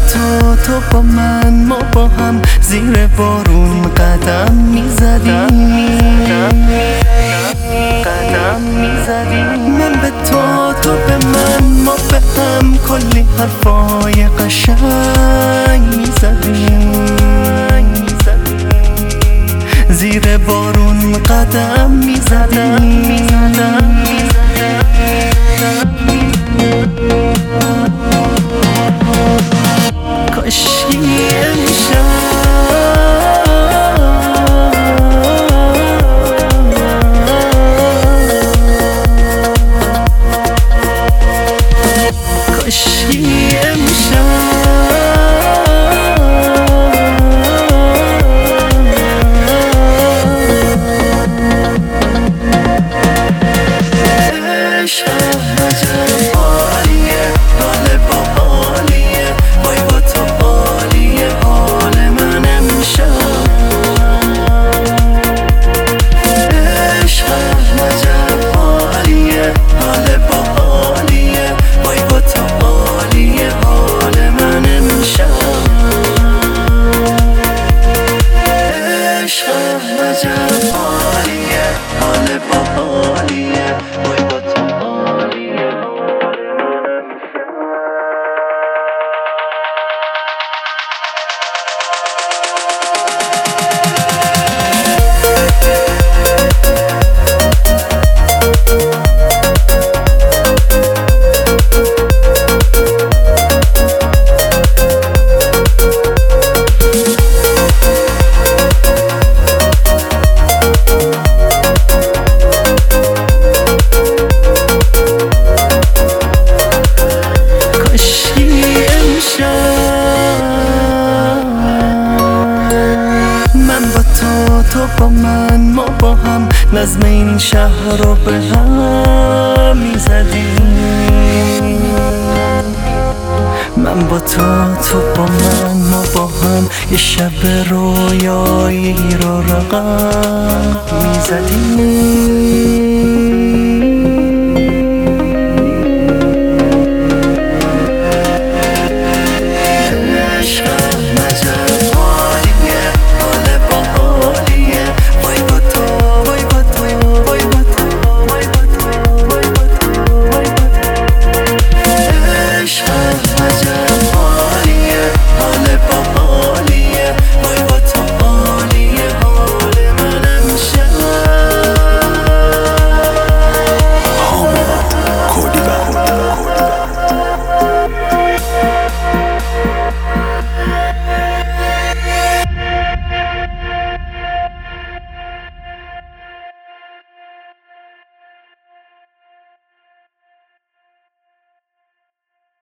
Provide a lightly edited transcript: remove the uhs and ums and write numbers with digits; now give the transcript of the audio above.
تو با من، ما با هم زیر بارون قدم میزدیم. من به تو به من، ما به هم کلی حرفای قشنگ میزدیم. زیر بارون قدم میزدیم. کاشکی امشب تو با من، ما با هم نظم این شهر رو به هم میزدیم. من با تو با من، ما با هم یه شب رویایی رو رقم میزدیم.